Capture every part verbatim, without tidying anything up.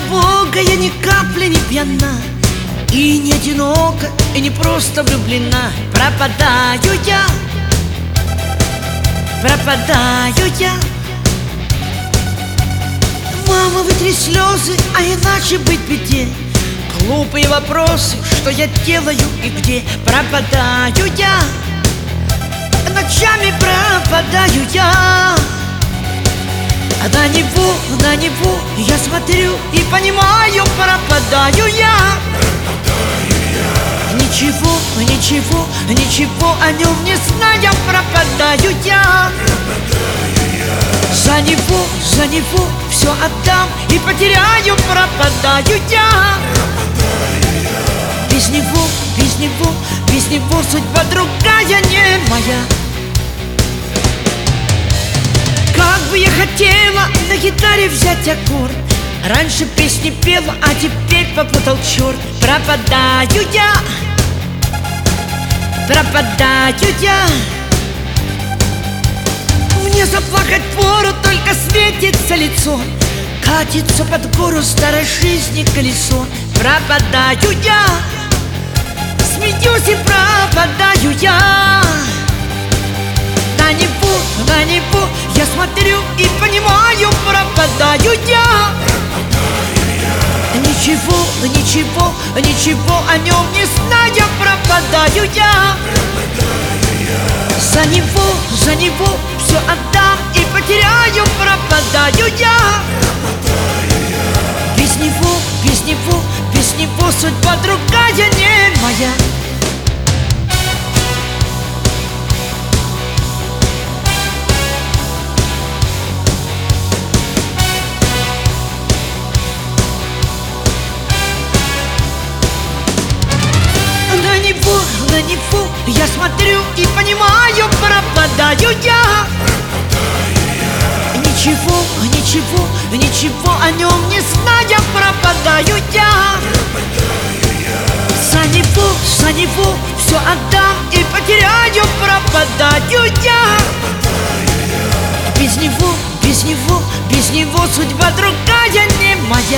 Бога я ни капли не пьяна, и не одинока, и не просто влюблена. Пропадаю я, пропадаю я. Мама, вытри слезы, а иначе быть беде. Глупые вопросы, что я делаю и где. Пропадаю я, ночами пропадаю я. А на него, на него я смотрю и понимаю, пропадаю я. Пропадаю я. Ничего, ничего, ничего о нем не зная, пропадаю я. Пропадаю я. За него, за него все отдам и потеряю, пропадаю я. Пропадаю я. Без него, без него, без него судьба другая, не моя. Как бы я хотела на гитаре взять аккорд. Раньше песни пела, а теперь попутал черт. Пропадаю я, пропадаю я. Мне заплакать пору, только светится лицо. Катится под гору старой жизни колесо. Пропадаю я, смеюсь и пропадаю я. На него, на него я смотрю и понимаю, пропадаю я. Пропадаю я. Ничего, ничего, ничего о нем не зная, пропадаю я. Пропадаю я. За него, за него все отдам и потеряю, пропадаю я. Пропадаю я. Без него, без него, без него судьба другая, не моя. На него, на него я смотрю и понимаю, пропадаю я. Пропадаю я. Ничего, ничего, ничего о нем не зная, пропадаю я. Пропадаю я. За него, за него все отдам и потеряю, пропадаю я. Пропадаю я. Без него, без него, без него судьба другая, не моя.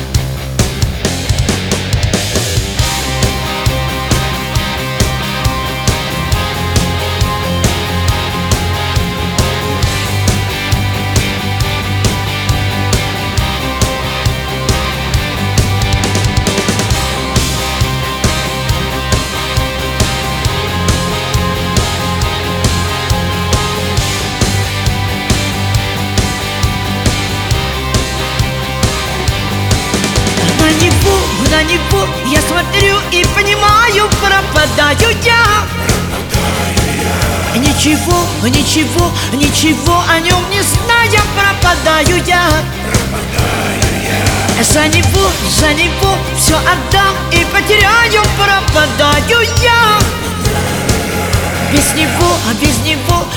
На него, на него я смотрю и понимаю, пропадаю я. Пропадаю я. Ничего, ничего, ничего о нем не зная, пропадаю я. Пропадаю я. За него, за него все отдам и потеряю, пропадаю я. Без него, без него